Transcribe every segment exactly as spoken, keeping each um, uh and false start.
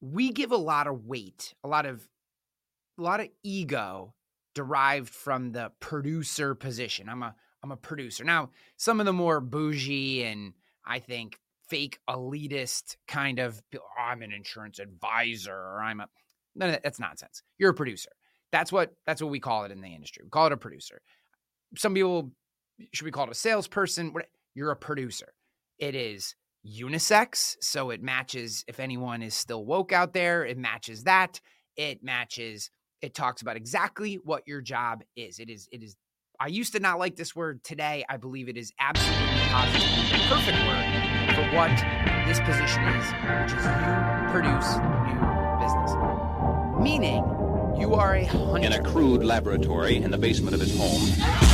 we give a lot of weight, a lot of a lot of ego derived from the producer position. I'm a I'm a producer. Now, some of the more bougie and I think fake elitist kind of oh, I'm an insurance advisor or I'm a none of that, that's nonsense. You're a producer. That's what that's what we call it in the industry. We call it a producer. Some people should we call it a salesperson? You're a producer. It is unisex, so it matches if anyone is still woke out there, it matches that. It matches, it talks about exactly what your job is. It is, it is, I used to not like this word. Today, I believe it is absolutely positive, the perfect word for what this position is, which is you produce new business. Meaning, you are a hunter. In a crude laboratory in the basement of his home.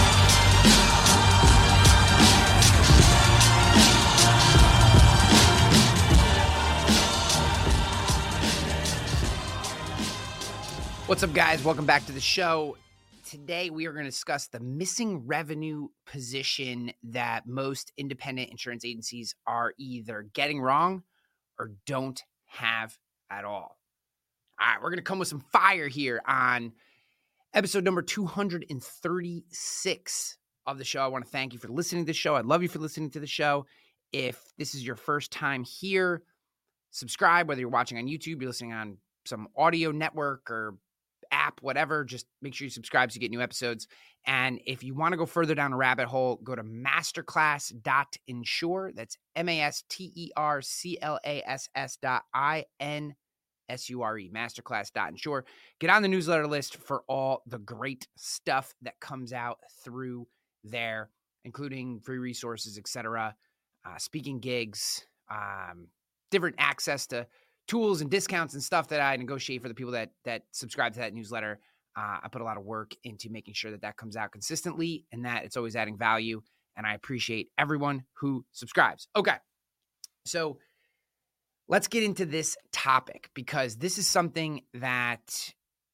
What's up, guys? Welcome back to the show. Today, we are going to discuss the missing revenue position that most independent insurance agencies are either getting wrong or don't have at all. All right, we're going to come with some fire here on episode number two hundred thirty-six of the show. I want to thank you for listening to the show. I love you for listening to the show. If this is your first time here, subscribe, whether you're watching on YouTube, you're listening on some audio network or app, whatever, just make sure you subscribe so you get new episodes. And if you want to go further down a rabbit hole, go to masterclass dot insure. That's M A S T E R C L A S S dot I N S U R E, masterclass dot insure. Get on the newsletter list for all the great stuff that comes out through there, including free resources, et cetera, uh, speaking gigs, um, different access to tools and discounts and stuff that I negotiate for the people that that subscribe to that newsletter. Uh, I put a lot of work into making sure that that comes out consistently and that it's always adding value. And I appreciate everyone who subscribes. Okay, so let's get into this topic because this is something that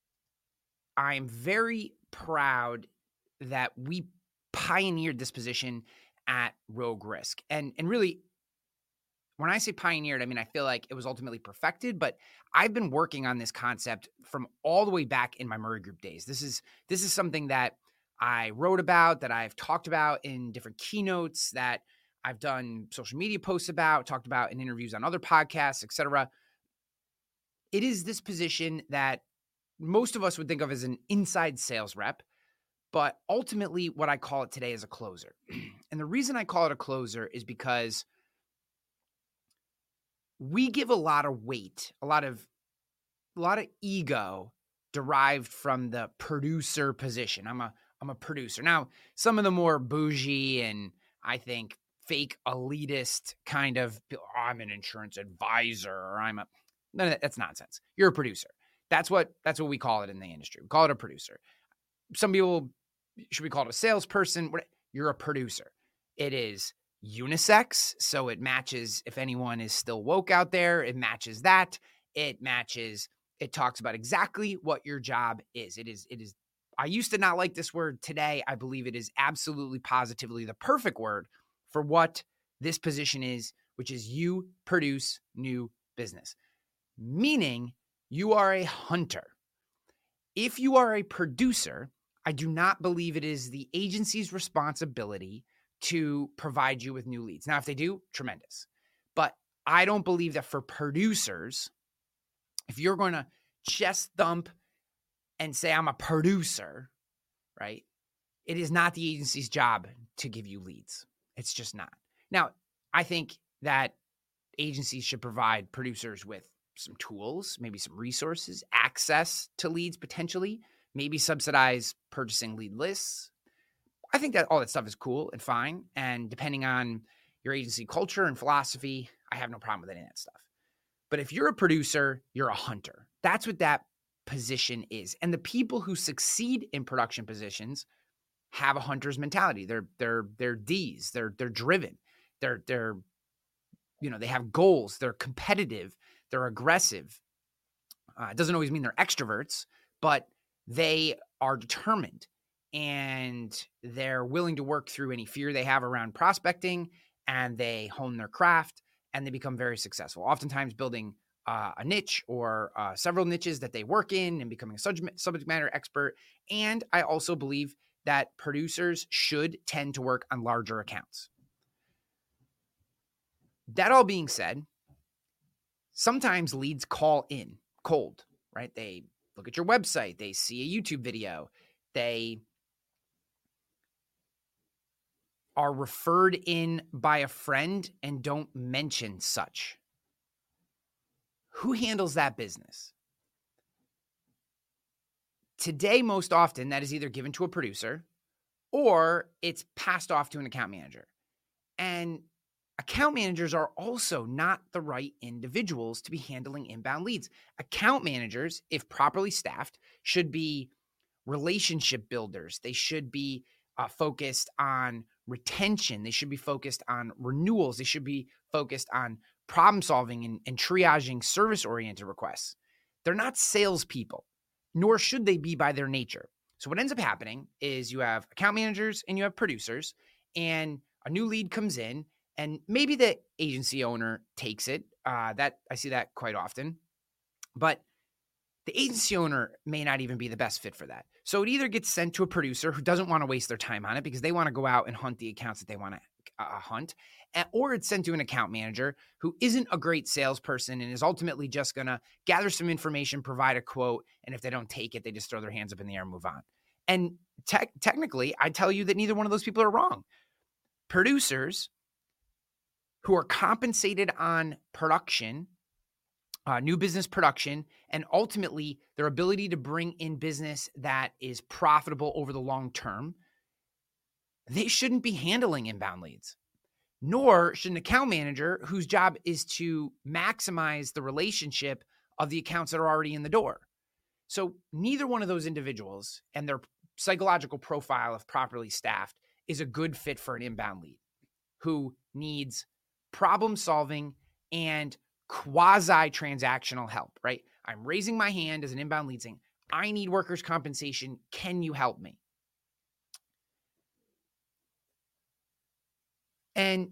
I'm very proud that we pioneered this position at Rogue Risk. And, and really, when I say pioneered, I mean, I feel like it was ultimately perfected, but I've been working on this concept from all the way back in my Murray Group days. This is this is something that I wrote about, that I've talked about in different keynotes, that I've done social media posts about, talked about in interviews on other podcasts, et cetera. It is this position that most of us would think of as an inside sales rep, but ultimately what I call it today is a closer. And the reason I call it a closer is because we give a lot of weight, a lot of a lot of ego derived from the producer position. I'm a I'm a producer. Now, some of the more bougie and I think fake elitist kind of oh, I'm an insurance advisor or I'm a none of that, that's nonsense. You're a producer. That's what that's what we call it in the industry. We call it a producer. Some people should we call it a salesperson? You're a producer. It is unisex, so it matches if anyone is still woke out there, it matches that. It matches, it talks about exactly what your job is. It is, it is, I used to not like this word. Today, I believe it is absolutely positively the perfect word for what this position is, which is you produce new business. Meaning you are a hunter. If you are a producer, I do not believe it is the agency's responsibility to provide you with new leads. Now, if they do, tremendous. But I don't believe that for producers, if you're going to chest thump and say, I'm a producer, right? It is not the agency's job to give you leads. It's just not. Now, I think that agencies should provide producers with some tools, maybe some resources, access to leads potentially, maybe subsidize purchasing lead lists. I think that all that stuff is cool and fine. And depending on your agency culture and philosophy, I have no problem with any of that stuff. But if you're a producer, you're a hunter. That's what that position is. And the people who succeed in production positions have a hunter's mentality. They're they're they're D's. They're they're driven. They're they're you know, they have goals. They're competitive. They're aggressive. Uh, it doesn't always mean they're extroverts, but they are determined. And they're willing to work through any fear they have around prospecting, and they hone their craft, and they become very successful, oftentimes building uh, a niche or uh, several niches that they work in and becoming a subject subject matter expert. And I also believe that producers should tend to work on larger accounts. That all being said, sometimes leads call in cold, right? They look at your website, they see a YouTube video, they are referred in by a friend and don't mention such. Who handles that business? Today, most often, that is either given to a producer or it's passed off to an account manager. And account managers are also not the right individuals to be handling inbound leads. Account managers, if properly staffed, should be relationship builders. They should be uh, focused on retention. They should be focused on renewals. They should be focused on problem solving and, and triaging service-oriented requests. They're not salespeople, nor should they be by their nature. So what ends up happening is you have account managers and you have producers, and a new lead comes in, and maybe the agency owner takes it. Uh, that I see that quite often, but the agency owner may not even be the best fit for that. So it either gets sent to a producer who doesn't want to waste their time on it because they want to go out and hunt the accounts that they want to uh, hunt, or it's sent to an account manager who isn't a great salesperson and is ultimately just going to gather some information, provide a quote, and if they don't take it, they just throw their hands up in the air and move on. And te- technically, I tell you that neither one of those people are wrong. Producers who are compensated on production, Uh, new business production, and ultimately their ability to bring in business that is profitable over the long term, they shouldn't be handling inbound leads. Nor should an account manager whose job is to maximize the relationship of the accounts that are already in the door. So neither one of those individuals and their psychological profile, if properly staffed, is a good fit for an inbound lead who needs problem solving and quasi-transactional help, right? I'm raising my hand as an inbound lead saying, I need workers' compensation. Can you help me? And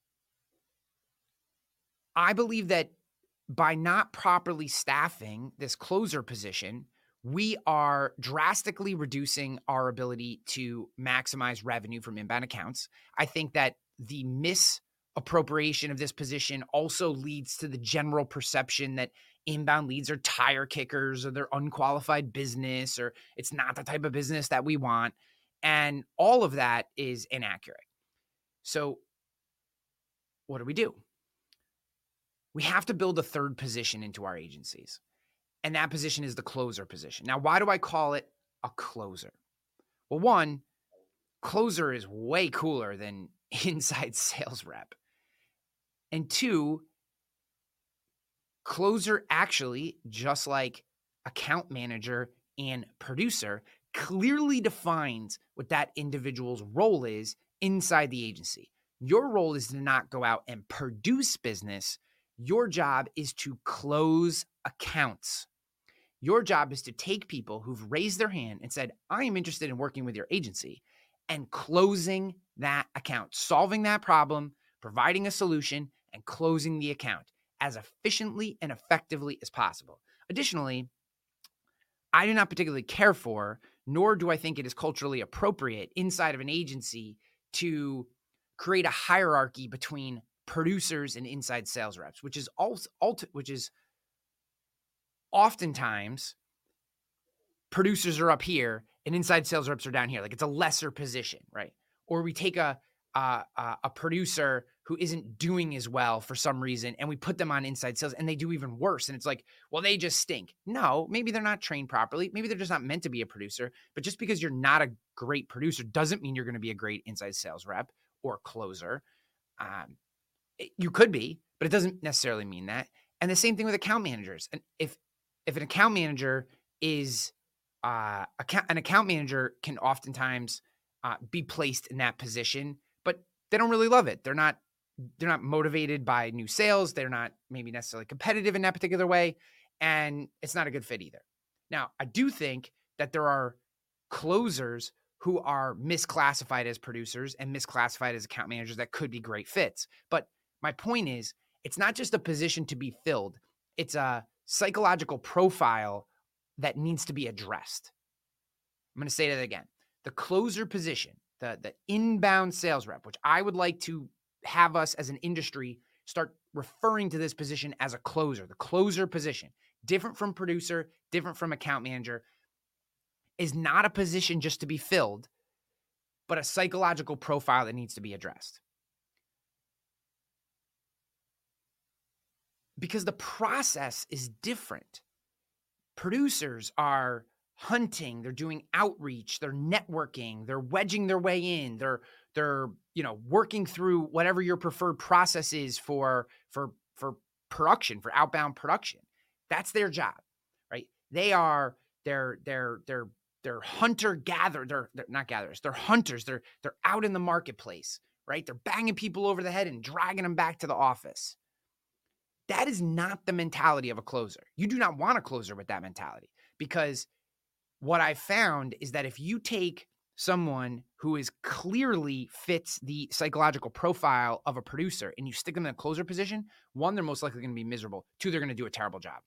I believe that by not properly staffing this closer position, we are drastically reducing our ability to maximize revenue from inbound accounts. I think that the miss appropriation of this position also leads to the general perception that inbound leads are tire kickers or they're unqualified business or it's not the type of business that we want. And all of that is inaccurate. So what do we do? We have to build a third position into our agencies. And that position is the closer position. Now, why do I call it a closer? Well, one, closer is way cooler than inside sales rep. And two, closer actually, just like account manager and producer, clearly defines what that individual's role is inside the agency. Your role is to not go out and produce business. Your job is to close accounts. Your job is to take people who've raised their hand and said, I am interested in working with your agency, and closing that account, solving that problem, providing a solution, and closing the account as efficiently and effectively as possible. Additionally, I do not particularly care for, nor do I think it is culturally appropriate inside of an agency to create a hierarchy between producers and inside sales reps, which is also, which is oftentimes producers are up here and inside sales reps are down here. Like it's a lesser position, right? Or we take a uh, uh, a producer who isn't doing as well for some reason, and we put them on inside sales and they do even worse. And it's like, well, they just stink. No, maybe they're not trained properly. Maybe they're just not meant to be a producer. But just because you're not a great producer doesn't mean you're going to be a great inside sales rep or closer. Um, it, you could be, but it doesn't necessarily mean that. And the same thing with account managers. And if if an account manager is uh, account, an account manager can oftentimes uh, be placed in that position, but they don't really love it. They're not they're not motivated by new sales. They're not maybe necessarily competitive in that particular way, and it's not a good fit either. Now, I do think that there are closers who are misclassified as producers and misclassified as account managers that could be great fits. But my point is, it's not just a position to be filled. it's a psychological profile that needs to be addressed. I'm going to say that again. The closer position, the, the inbound sales rep, which I would like to have us as an industry start referring to this position as a closer, the closer position, different from producer, different from account manager, is not a position just to be filled, but a psychological profile that needs to be addressed. Because the process is different. Producers are hunting, they're doing outreach, they're networking, they're wedging their way in, they're they're, you know, working through whatever your preferred process is for for for production, for outbound production. That's their job, right? They are they're they're they're they're hunter gatherer, they're, they're not gatherers, they're hunters. They're they're out in the marketplace, right? They're banging people over the head and dragging them back to the office. That is not the mentality of a closer. You do not want a closer with that mentality, because what I found is that if you take someone who is clearly fits the psychological profile of a producer and you stick them in a closer position, one, they're most likely going to be miserable. Two, they're going to do a terrible job.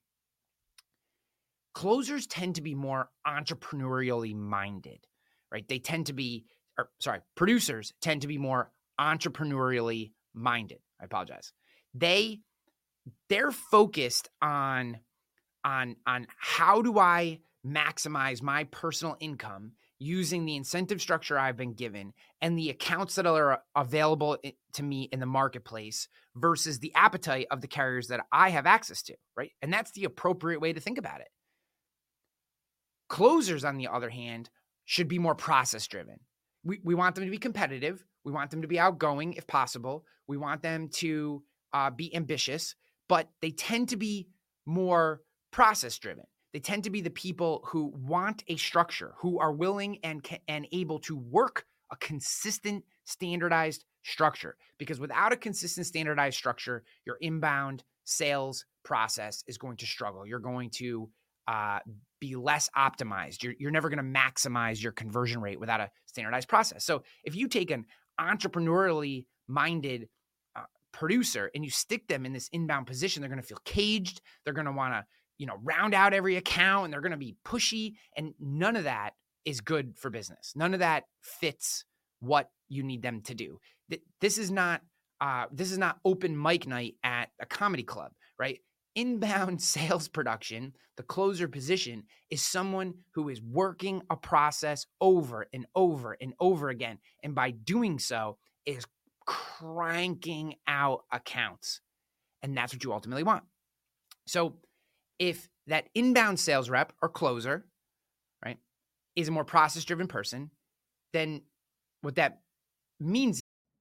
Closers tend to be more entrepreneurially minded, right? They tend to be, or sorry, producers tend to be more entrepreneurially minded. I apologize. They, they're focused on, on, on how do I maximize my personal income using the incentive structure I've been given and the accounts that are available to me in the marketplace versus the appetite of the carriers that I have access to, right? And that's the appropriate way to think about it. Closers, on the other hand, should be more process driven. We, we want them to be competitive. We want them to be outgoing if possible. We want them to uh, be ambitious, but they tend to be more process driven. They tend to be the people who want a structure, who are willing and can, and able to work a consistent, standardized structure. Because without a consistent, standardized structure, your inbound sales process is going to struggle. You're going to uh, be less optimized. You're, you're never going to maximize your conversion rate without a standardized process. So if you take an entrepreneurially minded uh, producer and you stick them in this inbound position, they're going to feel caged. They're going to want to you know, round out every account, and they're going to be pushy, and none of that is good for business. None of that fits what you need them to do. This is not, uh, this is not open mic night at a comedy club, right? Inbound sales production, the closer position, is someone who is working a process over and over and over again. And by doing so is cranking out accounts. And that's what you ultimately want. So if that inbound sales rep or closer, right, is a more process-driven person, then what that means.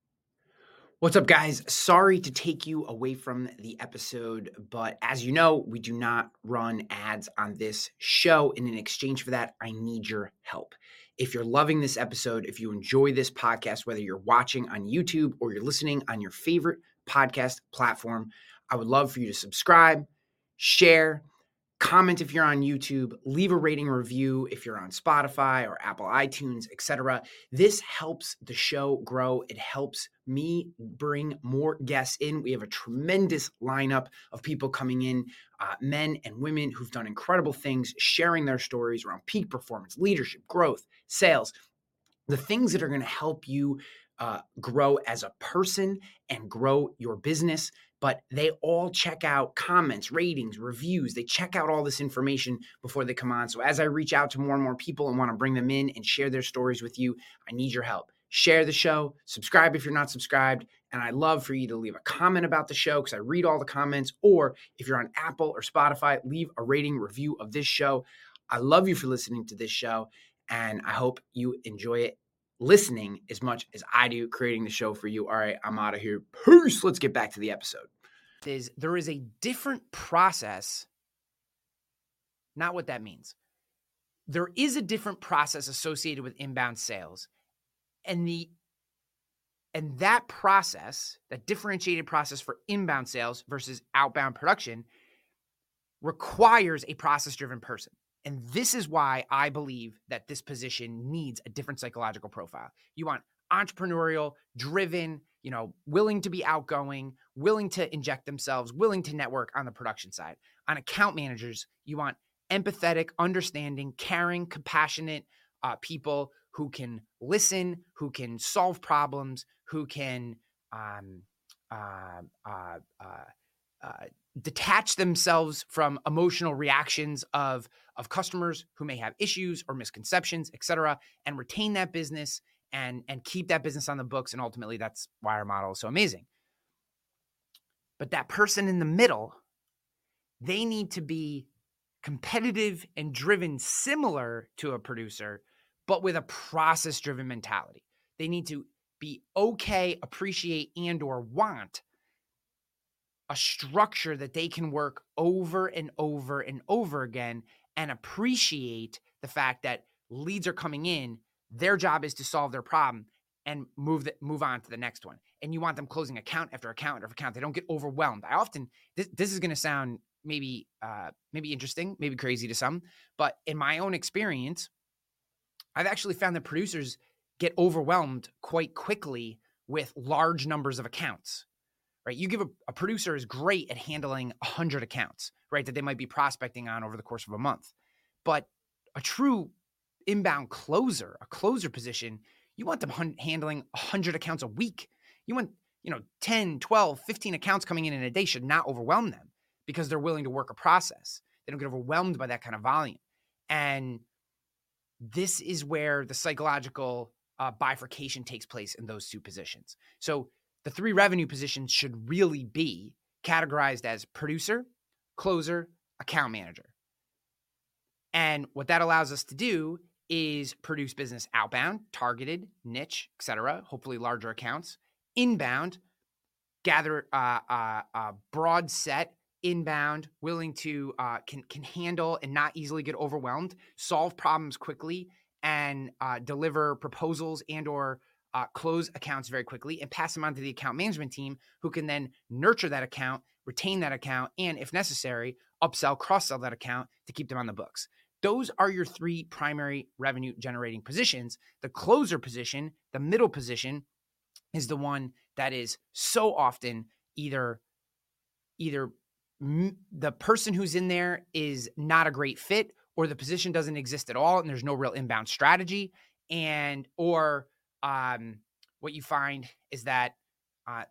What's up, guys? Sorry to take you away from the episode, but as you know, we do not run ads on this show. And in exchange for that, I need your help. If you're loving this episode, if you enjoy this podcast, whether you're watching on YouTube or you're listening on your favorite podcast platform, I would love for you to subscribe, share, comment if you're on YouTube, leave a rating review if you're on Spotify or Apple iTunes, et cetera. This helps the show grow. It helps me bring more guests in. We have a tremendous lineup of people coming in, uh, men and women who've done incredible things, sharing their stories around peak performance, leadership, growth, sales, the things that are going to help you uh, grow as a person and grow your business. But they all check out comments, ratings, reviews. They check out all this information before they come on. So as I reach out to more and more people and want to bring them in and share their stories with you, I need your help. Share the show, subscribe if you're not subscribed, and I'd love for you to leave a comment about the show because I read all the comments, or if you're on Apple or Spotify, leave a rating review of this show. I love you for listening to this show, and I hope you enjoy it listening as much as I do creating the show for you. All right, I'm out of here. Peace. Let's get back to the episode. Is there is a different process, not what that means. There is a different process associated with inbound sales. And the and that process, that differentiated process for inbound sales versus outbound production, requires a process-driven person. And this is why I believe that this position needs a different psychological profile. You want entrepreneurial, driven, you know, willing to be outgoing, willing to inject themselves, willing to network on the production side. On account managers, you want empathetic, understanding, caring, compassionate uh, people who can listen, who can solve problems, who can um, uh, uh, uh, uh, detach themselves from emotional reactions of, of customers who may have issues or misconceptions, et cetera, and retain that business and, and keep that business on the books. And ultimately, that's why our model is so amazing. But that person in the middle, they need to be competitive and driven similar to a producer, but with a process-driven mentality. They need to be okay, appreciate, and or want a structure that they can work over and over and over again and appreciate the fact that leads are coming in, their job is to solve their problem and move the, move on to the next one. And you want them closing account after account after account. They don't get overwhelmed. I often, this, this is going to sound maybe, uh, maybe interesting, maybe crazy to some, but in my own experience, I've actually found that producers get overwhelmed quite quickly with large numbers of accounts, right? You give a, a producer is great at handling a hundred accounts, right? That they might be prospecting on over the course of a month, but a true inbound closer, a closer position, you want them hun- handling a hundred accounts a week. You want, you know, ten, twelve, fifteen accounts coming in in a day should not overwhelm them because they're willing to work a process. They don't get overwhelmed by that kind of volume. And this is where the psychological uh, bifurcation takes place in those two positions. So the three revenue positions should really be categorized as producer, closer, account manager. And what that allows us to do is produce business outbound, targeted, niche, et cetera, hopefully larger accounts. Inbound, gather uh, uh, uh, broad set, inbound, willing to, uh, can, can handle and not easily get overwhelmed, solve problems quickly, and uh, deliver proposals and or uh, close accounts very quickly and pass them on to the account management team who can then nurture that account, retain that account, and if necessary, upsell, cross-sell that account to keep them on the books. Those are your three primary revenue generating positions. The closer position, the middle position, is the one that is so often either, either m- the person who's in there is not a great fit, or the position doesn't exist at all and there's no real inbound strategy. And, or um, what you find is that uh,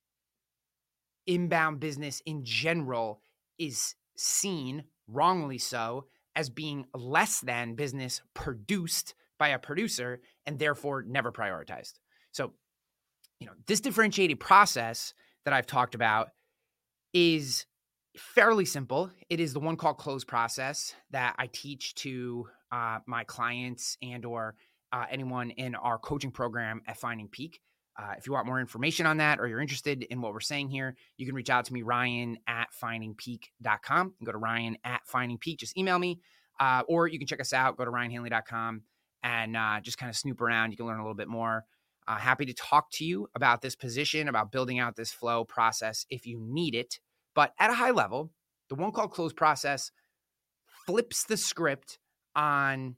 inbound business in general is seen, wrongly so, as being less than business produced by a producer and therefore never prioritized. So, you know, this differentiated process that I've talked about is fairly simple. It is the one called close process that I teach to uh, my clients and or uh, anyone in our coaching program at Finding Peak. Uh, if you want more information on that or you're interested in what we're saying here, you can reach out to me, Ryan at finding peak dot com. Go to Ryan at Finding Peak. Just email me. Uh, or you can check us out. Go to ryan hanley dot com and uh, just kind of snoop around. You can learn a little bit more. Uh, happy to talk to you about this position, about building out this flow process if you need it. But at a high level, the one called close process flips the script on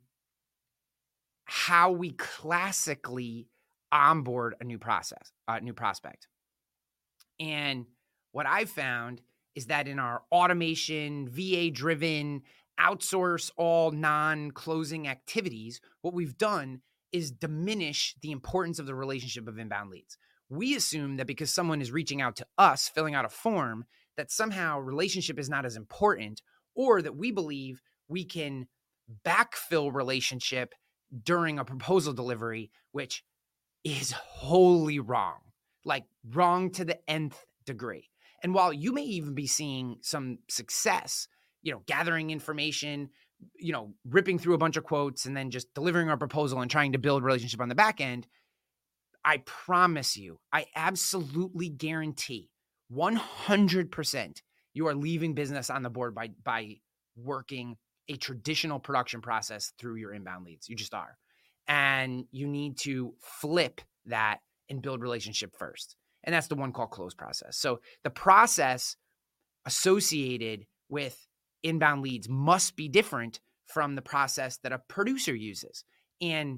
how we classically onboard a new process, a uh, new prospect. And what I've found is that in our automation, V A-driven, outsource all non-closing activities, what we've done is diminish the importance of the relationship of inbound leads. We assume that because someone is reaching out to us, filling out a form, that somehow relationship is not as important, or that we believe we can backfill relationship during a proposal delivery, which is wholly wrong, like wrong to the nth degree. And while you may even be seeing some success, you know, gathering information, you know, ripping through a bunch of quotes and then just delivering our proposal and trying to build relationship on the back end, I promise you, I absolutely guarantee one hundred percent you are leaving business on the board by, by working a traditional production process through your inbound leads. You just are. And you need to flip that and build relationship first. And that's the one called close process. So the process associated with inbound leads must be different from the process that a producer uses. And,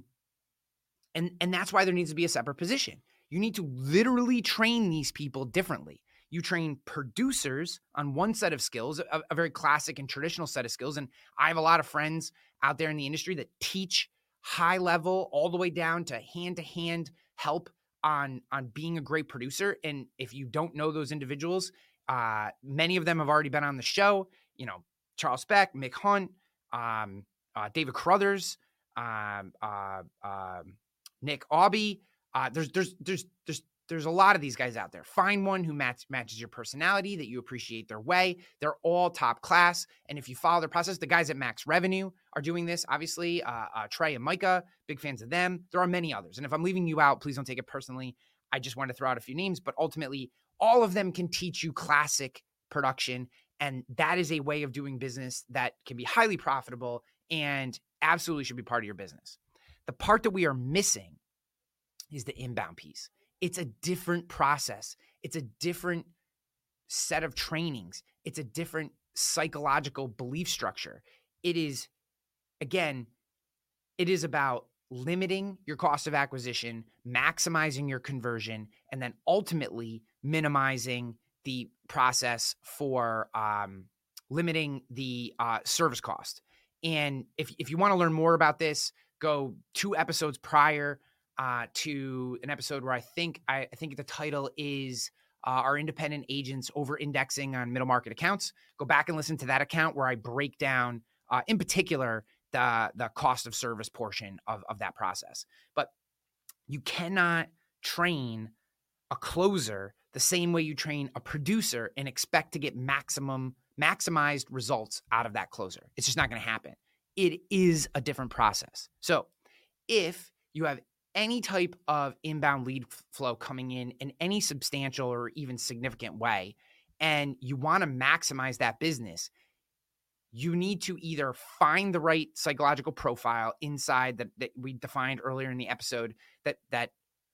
and, and that's why there needs to be a separate position. You need to literally train these people differently. you train producers on one set of skills, a, a very classic and traditional set of skills. And I have a lot of friends out there in the industry that teach high level all the way down to hand-to-hand help on, on being a great producer. And if you don't know those individuals, uh, many of them have already been on the show. You know, Charles Beck, Mick Hunt, um, uh, David Carruthers, um, uh, uh, Nick Aubie. Uh, there's, there's, there's, there's, there's a lot of these guys out there. Find one who match, matches your personality, that you appreciate their way. They're all top class. And if you follow their process, the guys at Max Revenue are doing this, obviously. Uh, uh, Trey and Micah, big fans of them. There are many others. And if I'm leaving you out, please don't take it personally. I just wanted to throw out a few names, but ultimately all of them can teach you classic production. And that is a way of doing business that can be highly profitable and absolutely should be part of your business. The part that we are missing is the inbound piece. It's a different process. It's a different set of trainings. It's a different psychological belief structure. It is, again, it is about limiting your cost of acquisition, maximizing your conversion, and then ultimately minimizing the process for um, limiting the uh, service cost. And if, if you want to learn more about this, go two episodes prior uh, to an episode where I think I, I think the title is uh, Our Independent Agents Over-Indexing on Middle Market Accounts. Go back and listen to that account where I break down, uh, in particular, the, the cost of service portion of, of that process. But you cannot train a closer the same way you train a producer and expect to get maximum maximized results out of that closer. It's just not going to happen. It is a different process. So if you have any type of inbound lead flow coming in in any substantial or even significant way, and you want to maximize that business, you need to either find the right psychological profile inside that, that we defined earlier in the episode that, that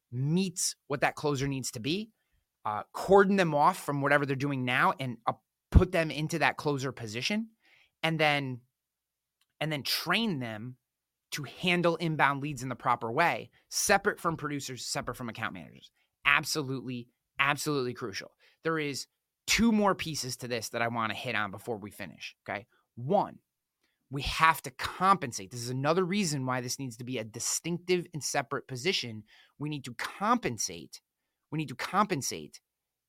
meets what that closer needs to be, uh, cordon them off from whatever they're doing now and uh, put them into that closer position, and then, and then train them to handle inbound leads in the proper way, separate from producers, separate from account managers. Absolutely, absolutely crucial. There is two more pieces to this that I want to hit on before we finish, okay? One, we have to compensate. This is another reason why this needs to be a distinctive and separate position. We need to compensate. We need to compensate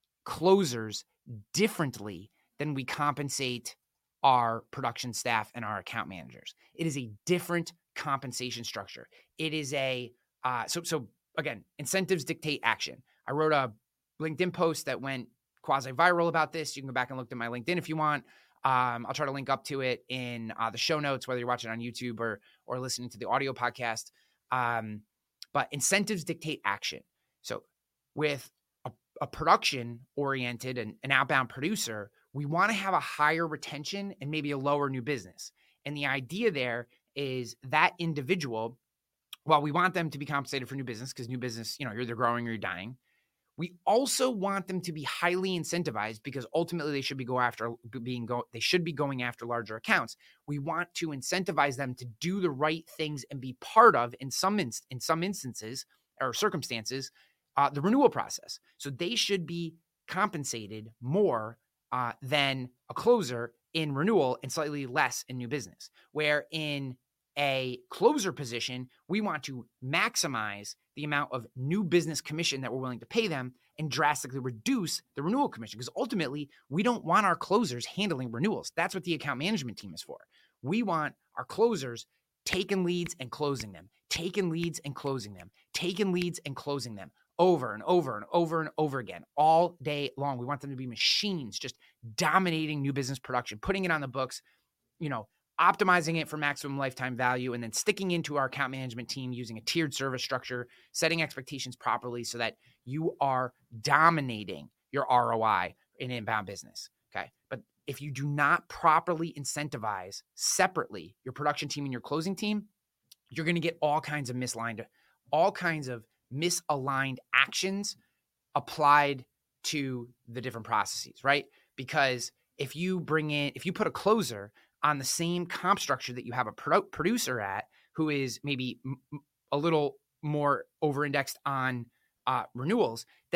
closers differently than we compensate our production staff and our account managers. It is a different compensation structure. It is a, uh, so, so again, incentives dictate action. I wrote a LinkedIn post that went quasi-viral about this. You can go back and look at my LinkedIn if you want. Um, I'll try to link up to it in uh, the show notes, whether you're watching on YouTube or, or listening to the audio podcast. Um, but incentives dictate action. So with a, a production-oriented and an outbound producer, we want to have a higher retention and maybe a lower new business. And the idea there is that individual, while we want them to be compensated for new business, because new business, you know, you're either growing or you're dying, we also want them to be highly incentivized because ultimately they should be go after being go they should be going after larger accounts. We want to incentivize them to do the right things and be part of, in some inst- in some instances or circumstances, uh, the renewal process. So they should be compensated more uh, than a closer in renewal and slightly less in new business. Where in a closer position, we want to maximize the amount of new business commission that we're willing to pay them and drastically reduce the renewal commission, because ultimately we don't want our closers handling renewals. That's what the account management team is for. We want our closers taking leads and closing them, taking leads and closing them, taking leads and closing them over and over and over and over again all day long. We want them to be machines just dominating new business production, putting it on the books, you know, optimizing it for maximum lifetime value, and then sticking into our account management team using a tiered service structure, setting expectations properly so that you are dominating your R O I in inbound business. Okay. But if you do not properly incentivize separately your production team and your closing team, you're going to get all kinds of misaligned, all kinds of misaligned actions applied to the different processes, right? Because if you bring in, if you put a closer on the same comp structure that you have a pro- producer at, who is maybe m- a little more over-indexed on uh, renewals, then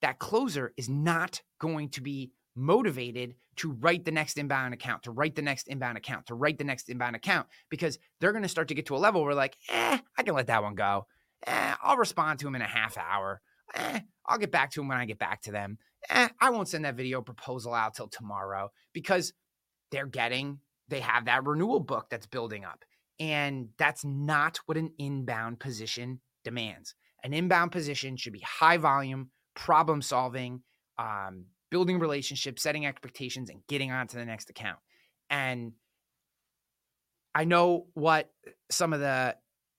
that closer is not going to be motivated to write the next inbound account, to write the next inbound account, to write the next inbound account, because they're going to start to get to a level where like, eh, I can let that one go. Eh, I'll respond to him in a half hour. Eh, I'll get back to him when I get back to them. Eh, I won't send that video proposal out till tomorrow, because they're getting, they have that renewal book that's building up. And that's not what an inbound position demands. An inbound position should be high volume, problem solving, um, building relationships, setting expectations, and getting on to the next account. And I know what some of the,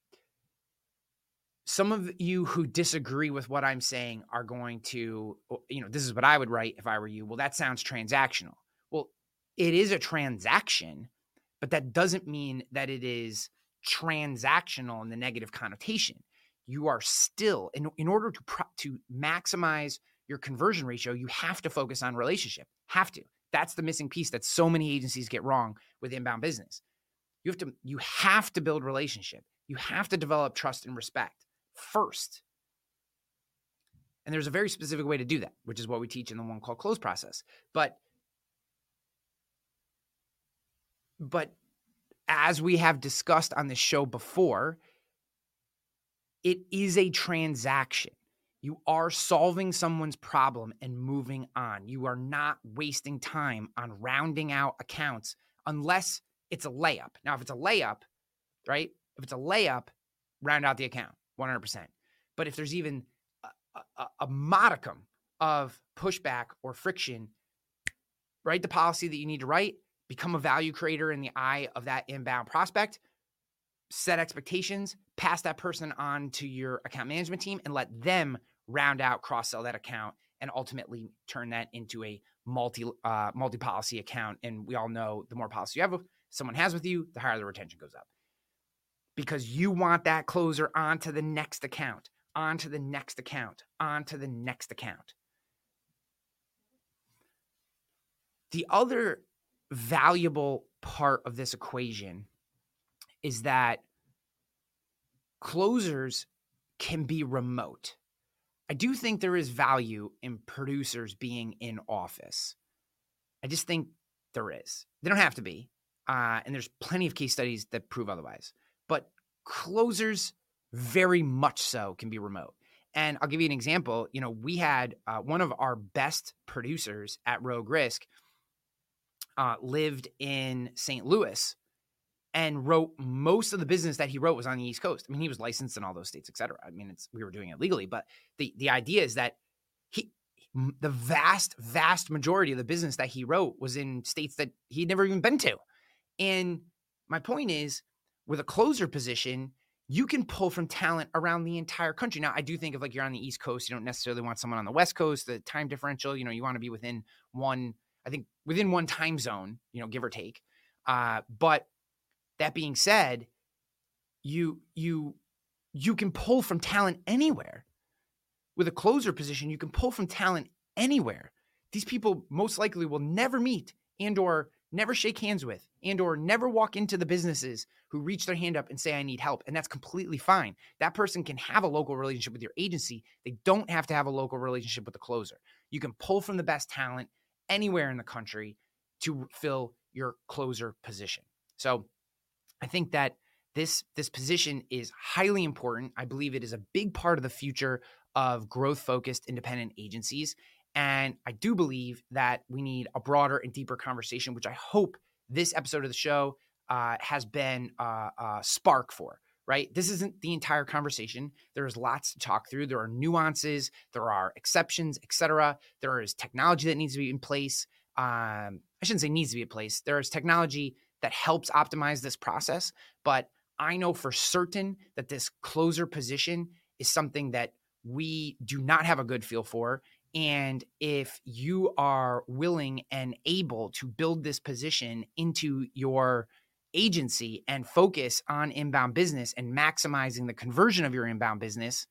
some of you who disagree with what I'm saying are going to, you know, this is what I would write if I were you. Well, that sounds transactional. Well, it is a transaction, but that doesn't mean that it is transactional in the negative connotation. You are still, in, in order to pro, to maximize your conversion ratio, you have to focus on relationship. Have to. That's the missing piece that so many agencies get wrong with inbound business. You have to, you have to build relationship. You have to develop trust and respect first. And there's a very specific way to do that, which is what we teach in the one called close process. But, but as we have discussed on this show before, it is a transaction. You are solving someone's problem and moving on. You are not wasting time on rounding out accounts unless it's a layup. Now, if it's a layup, right? If it's a layup, round out the account, one hundred percent. But if there's even a, a, a modicum of pushback or friction, write the policy that you need to write, become a value creator in the eye of that inbound prospect, set expectations, pass that person on to your account management team, and let them round out, cross-sell that account, and ultimately turn that into a multi uh, multi-policy account. And we all know the more policy you have, someone has with you, the higher the retention goes up. Because you want that closer onto the next account, onto the next account, onto the next account. The other valuable part of this equation is that closers can be remote. I do think there is value in producers being in office. I just think there is. They don't have to be. Uh, and there's plenty of case studies that prove otherwise. But closers very much so can be remote. And I'll give you an example. You know, we had uh, one of our best producers at Rogue Risk uh, lived in Saint Louis and wrote most of the business that he wrote was on the East Coast. I mean, he was licensed in all those states, et cetera. I mean, it's, we were doing it legally, but the, the idea is that he, the vast, vast majority of the business that he wrote was in states that he'd never even been to. And my point is, with a closer position, you can pull from talent around the entire country. Now, I do think if like you're on the East Coast, you don't necessarily want someone on the West Coast, the time differential, you know, you want to be within one, I think within one time zone, you know, give or take. Uh, but that being said, you, you, you can pull from talent anywhere. With a closer position, you can pull from talent anywhere. These people most likely will never meet and or never shake hands with, and or never walk into the businesses who reach their hand up and say, I need help. And that's completely fine. That person can have a local relationship with your agency. They don't have to have a local relationship with the closer. You can pull from the best talent anywhere in the country to fill your closer position. So I think that this, this position is highly important. I believe it is a big part of the future of growth-focused independent agencies. And I do believe that we need a broader and deeper conversation, which I hope this episode of the show uh, has been uh, a spark for, right? This isn't the entire conversation. There's lots to talk through. There are nuances. There are exceptions, et cetera. There is technology that needs to be in place. Um, I shouldn't say needs to be in place. There is technology that helps optimize this process. But I know for certain that this closer position is something that we do not have a good feel for. And if you are willing and able to build this position into your agency and focus on inbound business and maximizing the conversion of your inbound business,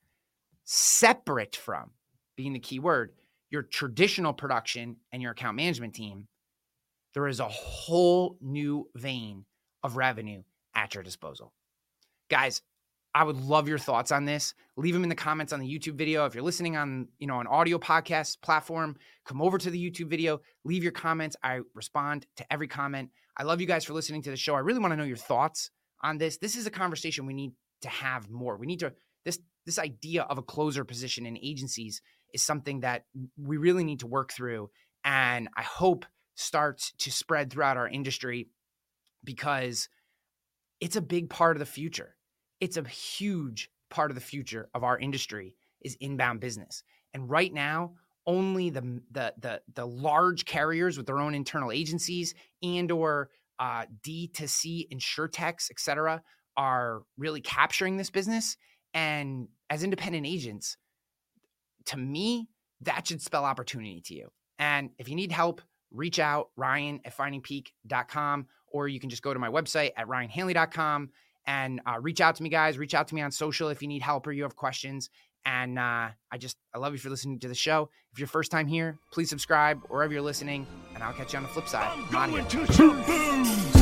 separate from, being the key word, your traditional production and your account management team, there is a whole new vein of revenue at your disposal. Guys, I would love your thoughts on this. Leave them in the comments on the YouTube video. If you're listening on, you know, an audio podcast platform, come over to the YouTube video, leave your comments. I respond to every comment. I love you guys for listening to the show. I really want to know your thoughts on this. This is a conversation we need to have more. We need to, this, this idea of a closer position in agencies is something that we really need to work through. And I hope starts to spread throughout our industry, because it's a big part of the future. It's a huge part of the future of our industry is inbound business. And right now, only the the the, the large carriers with their own internal agencies and or uh, D to C insurtechs, et cetera, are really capturing this business. And as independent agents, to me, that should spell opportunity to you. And if you need help, reach out, Ryan at finding peak dot com, or you can just go to my website at ryan hanley dot com. And uh, reach out to me, guys. Reach out to me on social if you need help or you have questions. And uh, I just, I love you for listening to the show. If you're first time here, please subscribe wherever you're listening, and I'll catch you on the flip side. I'm I'm going outta here. to some booms.